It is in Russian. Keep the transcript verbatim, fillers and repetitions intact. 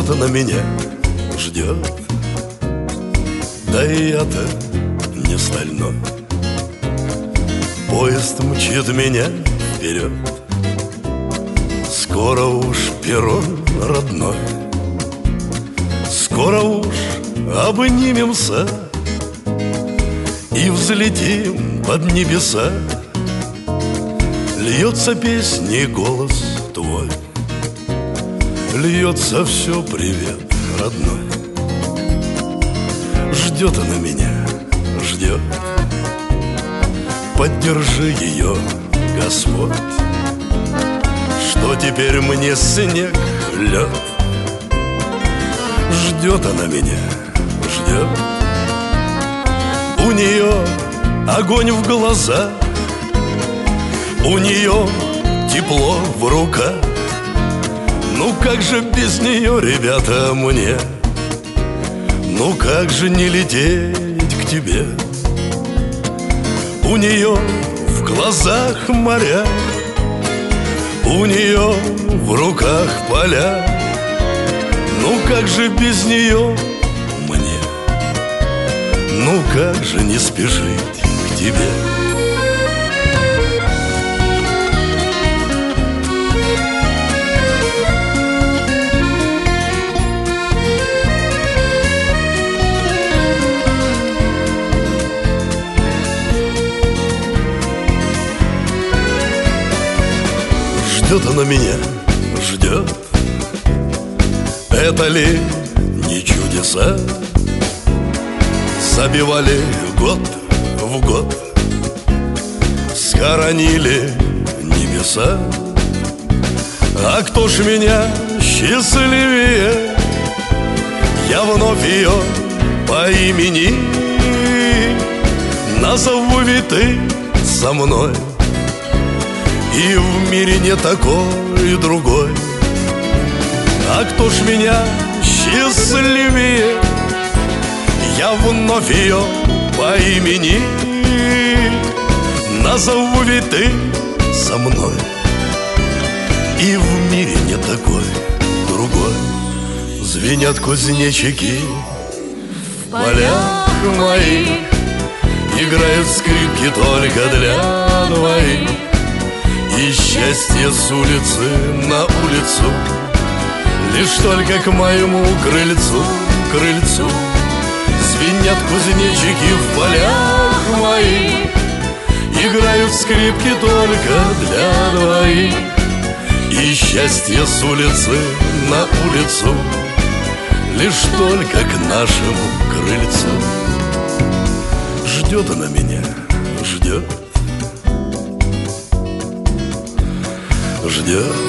Ждет она меня, ждет. Да и я-то не стальной. Поезд мчит меня вперед. Скоро уж перрон родной. Скоро уж обнимемся и взлетим под небеса. Льется песня и голос твой. Льется все привет, родной. Ждет она меня, ждет. Поддержи ее, Господь. Что теперь мне снег, лед? Ждет она меня, ждет. У нее огонь в глазах, у нее тепло в руках. Ну как же без нее, ребята, мне? Ну как же не лететь к тебе? У нее в глазах моря, у нее в руках поля. Ну как же без нее мне? Ну как же не спешить к тебе? Ждет она меня, ждет. Это ли не чудеса? Забивали год в год, схоронили небеса. А кто ж меня счастливее? Я вновь ее по имени назову, ведь ты со мной. И в мире не такой другой. А кто ж меня счастливее? Я вновь ее по имени назову, ведь ты со мной. И в мире не такой другой. Звенят кузнечики в полях моих, играют скрипки только для двоих. И счастье с улицы на улицу, лишь только к моему крыльцу, крыльцу. Звенят кузнечики в полях моих, играют скрипки только для двоих. И счастье с улицы на улицу, лишь только к нашему крыльцу. Ждет она меня, ждет. Ждет.